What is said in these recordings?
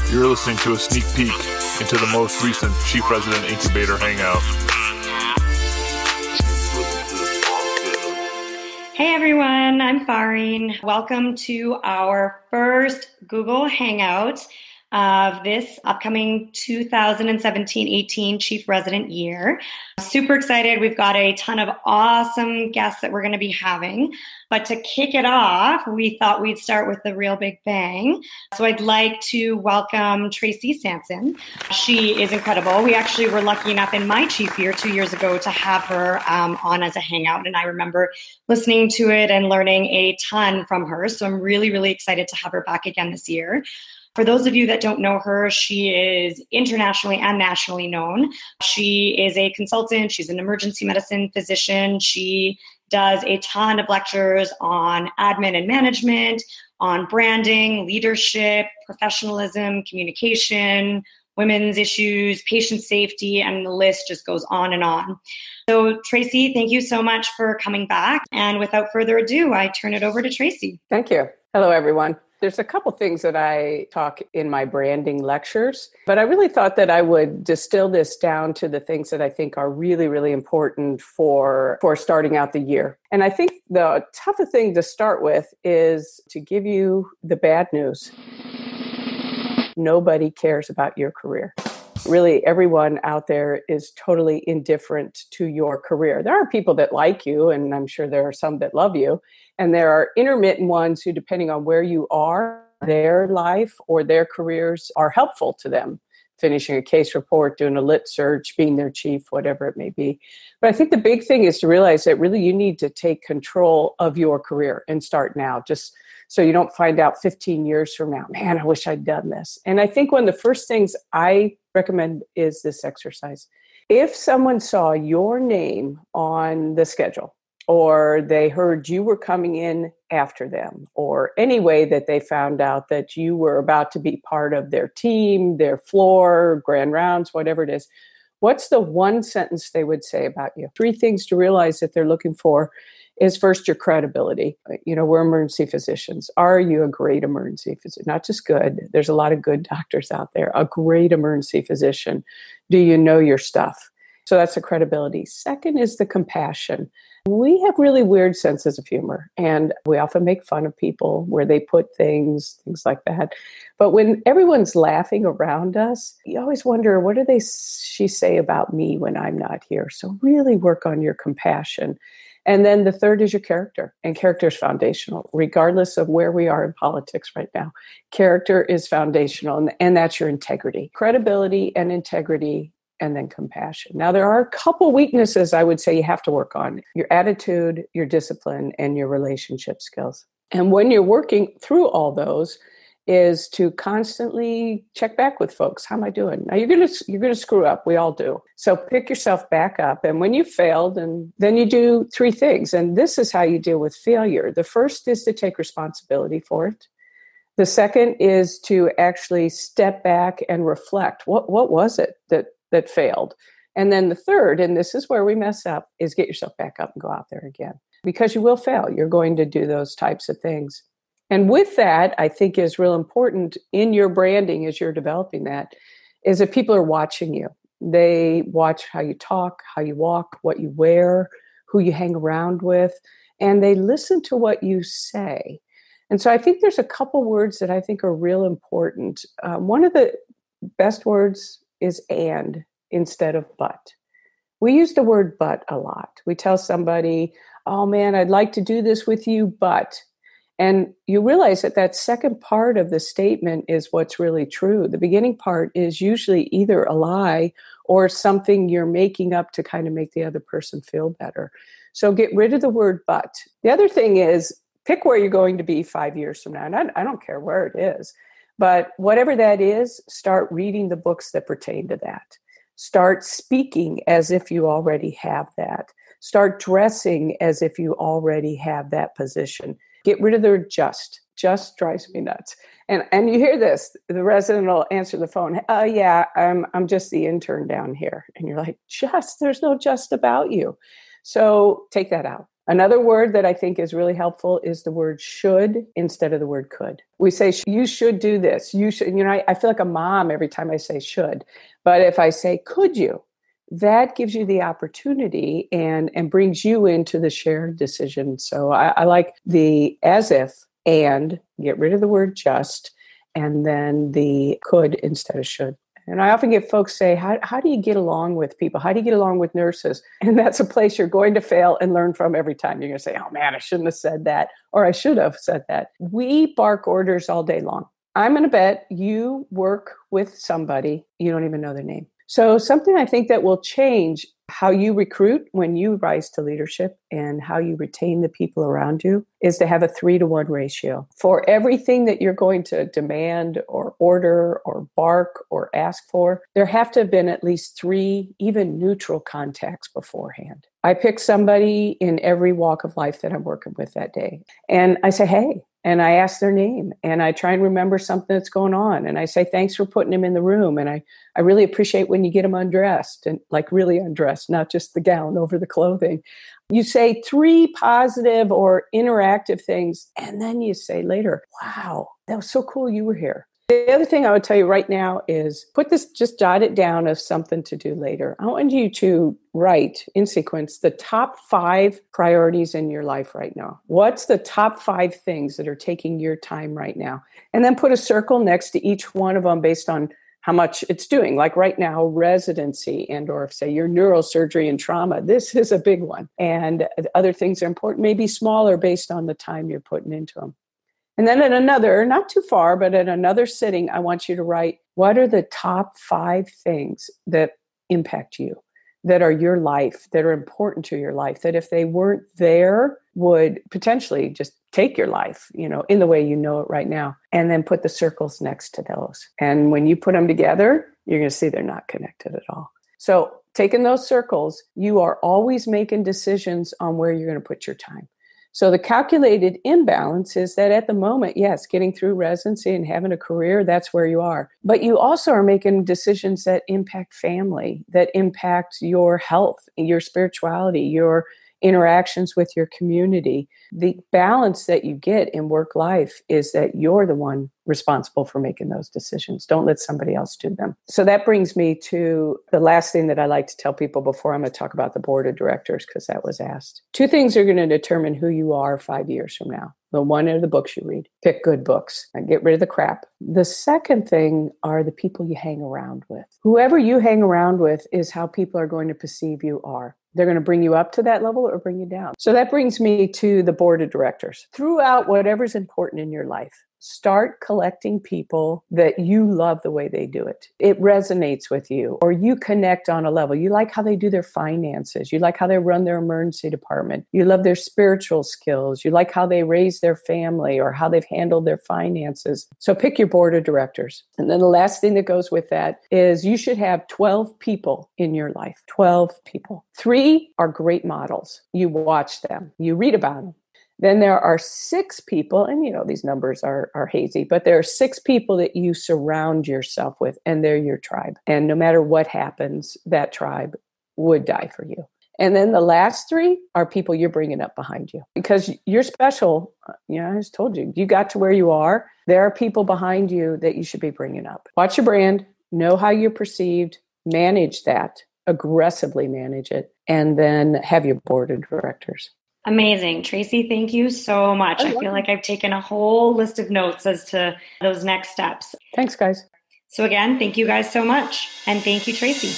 You're listening to a sneak peek into the most recent Chief Resident Incubator Hangout. Hey everyone, I'm Farine. Welcome to our first Google Hangout of this upcoming 2017-18 Chief Resident year. Super excited. We've got a ton of awesome guests that we're going to be having. But to kick it off, we thought we'd start with the real big bang. So I'd like to welcome Tracy Sanson. She is incredible. We actually were lucky enough in my chief year 2 years ago to have her on as a hangout. And I remember listening to it and learning a ton from her. So I'm really, really excited to have her back again this year. For those of you that don't know her, she is internationally and nationally known. She is a consultant. She's an emergency medicine physician. She does a ton of lectures on admin and management, on branding, leadership, professionalism, communication, women's issues, patient safety, and the list just goes on and on. So Tracy, thank you so much for coming back. And without further ado, I turn it over to Tracy. Thank you. Hello, everyone. There's a couple things that I talk in my branding lectures, but I really thought that I would distill this down to the things that I think are really, really important for starting out the year. And I think the tougher thing to start with is to give you the bad news. Nobody cares about your career. Really, everyone out there is totally indifferent to your career. There are people that like you, and I'm sure there are some that love you. And there are intermittent ones who, depending on where you are, their life or their careers are helpful to them. Finishing a case report, doing a lit search, being their chief, whatever it may be. But I think the big thing is to realize that really you need to take control of your career and start now, just so you don't find out 15 years from now, man, I wish I'd done this. And I think one of the first things I recommend is this exercise. If someone saw your name on the schedule, or they heard you were coming in after them, or any way that they found out that you were about to be part of their team, their floor, grand rounds, whatever it is, what's the one sentence they would say about you? 3 things to realize that they're looking for is first, your credibility. You know, we're emergency physicians. Are you a great emergency physician? Not just good. There's a lot of good doctors out there. A great emergency physician. Do you know your stuff? So that's the credibility. Second is the compassion. We have really weird senses of humor, and we often make fun of people where they put things like that. But when everyone's laughing around us, you always wonder, what do she say about me when I'm not here? So really work on your compassion. And then the third is your character. And character is foundational, regardless of where we are in politics right now. Character is foundational, and that's your integrity. Credibility and integrity, and then compassion. Now, there are a couple weaknesses I would say you have to work on. Your attitude, your discipline, and your relationship skills. And when you're working through all those, is to constantly check back with folks. How am I doing? Now, you're gonna screw up. We all do. So pick yourself back up. And when you failed, and then you do 3 things. And this is how you deal with failure. The first is to take responsibility for it. The second is to actually step back and reflect. What was it that failed? And then the third, and this is where we mess up, is get yourself back up and go out there again. Because you will fail. You're going to do those types of things. And with that, I think is real important in your branding as you're developing that, is that people are watching you. They watch how you talk, how you walk, what you wear, who you hang around with, and they listen to what you say. And so I think there's a couple words that I think are real important. One of the best words is and instead of but. We use the word but a lot. We tell somebody, oh man, I'd like to do this with you, but. And you realize that second part of the statement is what's really true. The beginning part is usually either a lie or something you're making up to kind of make the other person feel better. So get rid of the word but. The other thing is pick where you're going to be 5 years from now. And I don't care where it is. But whatever that is, start reading the books that pertain to that. Start speaking as if you already have that. Start dressing as if you already have that position. Get rid of the word just. Just drives me nuts. And you hear this, the resident will answer the phone. Yeah, I'm just the intern down here. And you're like, there's no just about you. So take that out. Another word that I think is really helpful is the word should instead of the word could. We say, you should do this. You should, I feel like a mom every time I say should. But if I say, could you? That gives you the opportunity and brings you into the shared decision. So I like the as if and get rid of the word just, and then the could instead of should. And I often get folks say, how do you get along with people? How do you get along with nurses? And that's a place you're going to fail and learn from every time. You're going to say, oh man, I shouldn't have said that, or I should have said that. We bark orders all day long. I'm going to bet you work with somebody, you don't even know their name. So something I think that will change how you recruit when you rise to leadership and how you retain the people around you is to have a 3-to-1 ratio. For everything that you're going to demand or order or bark or ask for, there have to have been at least 3 even neutral contacts beforehand. I pick somebody in every walk of life that I'm working with that day. And I say, hey, and I ask their name and I try and remember something that's going on. And I say, thanks for putting him in the room. And I really appreciate when you get him undressed and like really undressed, not just the gown over the clothing. You say 3 positive or interactive things. And then you say later, wow, that was so cool you were here. The other thing I would tell you right now is just jot it down as something to do later. I want you to write in sequence the top 5 priorities in your life right now. What's the top 5 things that are taking your time right now? And then put a circle next to each one of them based on how much it's doing. Like right now, residency and or say your neurosurgery and trauma. This is a big one. And other things are important, maybe smaller based on the time you're putting into them. And then at another, not too far, but at another sitting, I want you to write, what are the top 5 things that impact you, that are your life, that are important to your life, that if they weren't there, would potentially just take your life, in the way you know it right now, and then put the circles next to those. And when you put them together, you're going to see they're not connected at all. So taking those circles, you are always making decisions on where you're going to put your time. So the calculated imbalance is that at the moment, yes, getting through residency and having a career, that's where you are. But you also are making decisions that impact family, that impact your health, your spirituality, your interactions with your community. The balance that you get in work life is that you're the one responsible for making those decisions. Don't let somebody else do them. So that brings me to the last thing that I like to tell people before I'm going to talk about the board of directors, because that was asked. 2 things are going to determine who you are 5 years from now. The one are the books you read. Pick good books and get rid of the crap. The second thing are the people you hang around with. Whoever you hang around with is how people are going to perceive you are. They're going to bring you up to that level or bring you down. So that brings me to the board of directors. Throughout whatever's important in your life, start collecting people that you love the way they do it. It resonates with you, or you connect on a level. You like how they do their finances. You like how they run their emergency department. You love their spiritual skills. You like how they raise their family or how they've handled their finances. So pick your board of directors. And then the last thing that goes with that is you should have 12 people in your life. 12 people. 3 are great models. You watch them. You read about them. Then there are 6 people, and these numbers are hazy, but there are 6 people that you surround yourself with, and they're your tribe. And no matter what happens, that tribe would die for you. And then the last 3 are people you're bringing up behind you because you're special. I just told you, you got to where you are. There are people behind you that you should be bringing up. Watch your brand, know how you're perceived, manage that, aggressively manage it, and then have your board of directors. Amazing. Tracy, thank you so much. I feel like I've taken a whole list of notes as to those next steps. Thanks, guys. So again, thank you guys so much. And thank you, Tracy.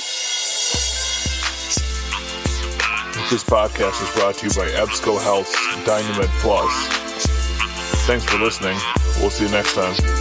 This podcast is brought to you by EBSCO Health's Dynamed Plus. Thanks for listening. We'll see you next time.